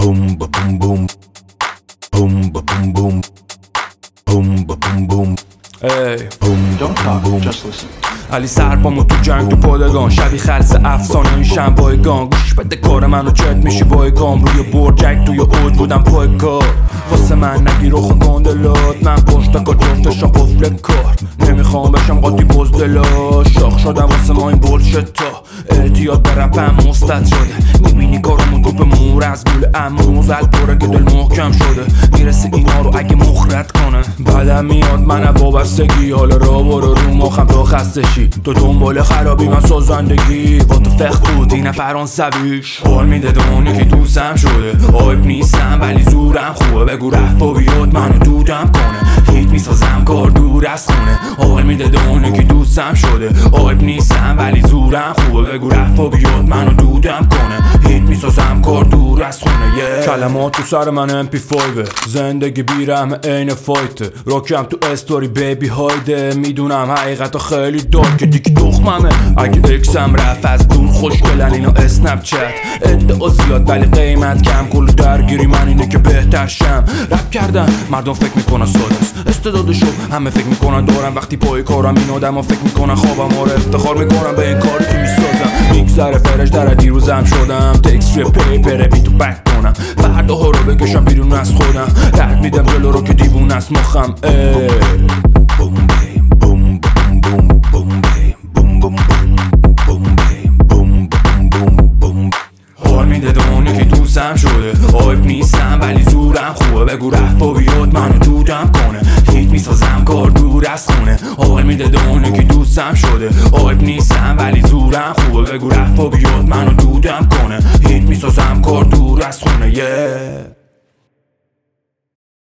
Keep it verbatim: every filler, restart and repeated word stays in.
Boom ba boom boom. Boom ba boom boom. Boom ba boom boom. Hey. Boom Don't ba talk, boom boom. just listen. علی سرپامو تو جنگ تو پادگان شبی خلص افسانه میشم بایگان گوش بده کار منو چت میشی بایگام روی برجک توی اوج بودم پای کار واسه من نگی رخ گندلات من پشت کار جفتشم قفل کار نمیخوام بشم قاطی بزدلا شاخ شدم واسه ما این بولشت تا اعتیاد به رپم مستد شده میبینی کارمون توپ مور از گل اموز الپره که دل محکم شده میرسه اینا رو اگه مخرد کنه بعدم میاد من وابستگی حالا را برو رو مخم تا خستشی تو دنبال خرابی من سازندگی با تو فخ بود این فرانسویش حال میده دونه که دوستم شده آیب نیستم ولی زورم خوبه بگو رفت و بیاد منو دودم کنه هیت میسازم کار دور از خونه حال میده دونه که دوستم شده آیب نیستم ولی زورم خوبه بگو رفت و بیاد منو دودم کنه هیت میسازم کار دور از خونه yeah. کلمات تو سر من ام پی فایو زندگی بیرم عین فایت راکم تو استوری بیبی هایده میدونم حقیقتا خیلی دار که دیگه دخممه اگه اکسم رفت از دور خوشگلن اینا اسنپ چت ادعا زیاد ولی قیمت کم کل درگیری من اینه که بهتر شم رپ کردن مردم فکر میکنن سادست استعدادشو همه فکر میکنن دارم وقتی پای کارم این آدم ها فکر میکنن خوابم آره افتخار میکنم به این کاری که میسازم میگذره فرش در دیروزم شدم تکس روی پیپر بی تو بک کنم فردا ها رو بکشم بیرون از خودم رد میدم جلو رو که دیوون از مخم حال میده دونه که دوستم شده آیب نیستم ولی زورم خوبه بگو رفت و بیاد منو دودم کنه هیت میسازم کار دور از خونه حال میده دونه که دوستم شده آیب نیستم ولی زورم خوبه بگو رفت و بیاد منو دودم کنه هیت میسازم کار دور از خونه yeah.